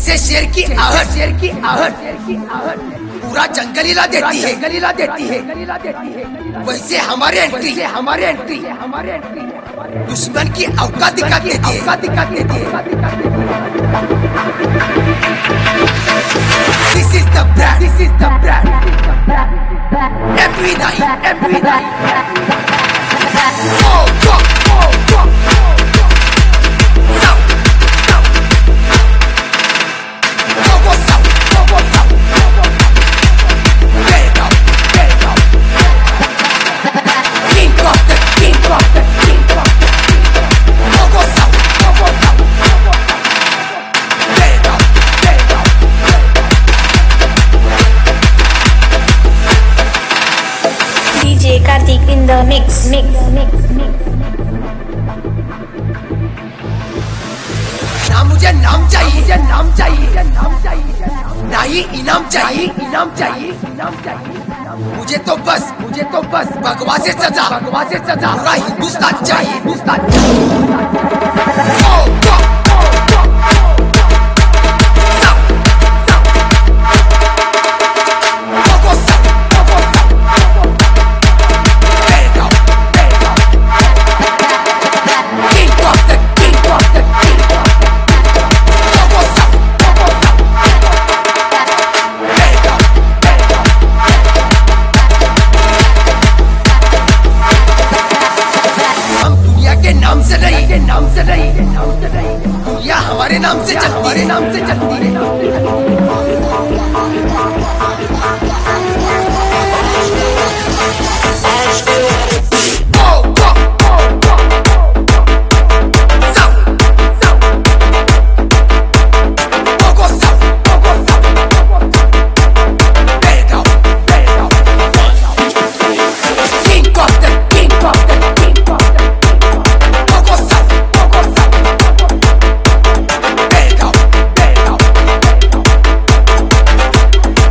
जैसे शेर की आहट पूरा जंगल हिला देती है वैसे हमारे एंट्री दुश्मन की औकात दिखा देती है। This is the brand every night DJ Kartik in the mix. ना मुझे नाम चाहिए ना ही इनाम चाहिए मुझे तो बस भगवा से सजा पूरा हिंदुस्तान चाहिए। नाम से नहीं दुनिया हमारे नाम से चलती है।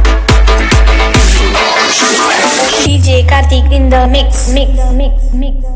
DJ Kartik in the mix.